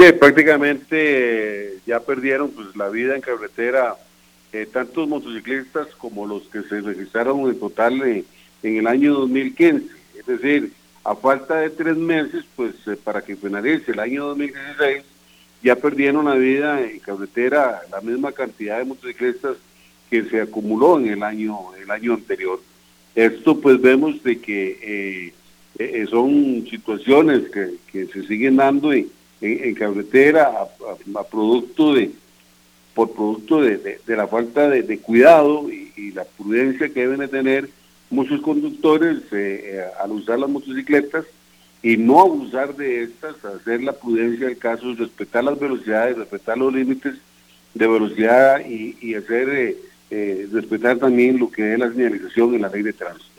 Sí, prácticamente ya perdieron pues la vida en carretera tantos motociclistas como los que se registraron en total en el año 2015. Es decir, a falta de 3 meses, pues para que finalice el año 2016, ya perdieron la vida en carretera la misma cantidad de motociclistas que se acumuló en el año anterior. Esto pues vemos de que son situaciones que se siguen dando en carretera a producto por producto de la falta de cuidado y la prudencia que deben de tener muchos conductores al usar las motocicletas y no abusar de estas, hacer la prudencia del caso, respetar las velocidades, respetar los límites de velocidad y hacer respetar también lo que es la señalización en la ley de tránsito.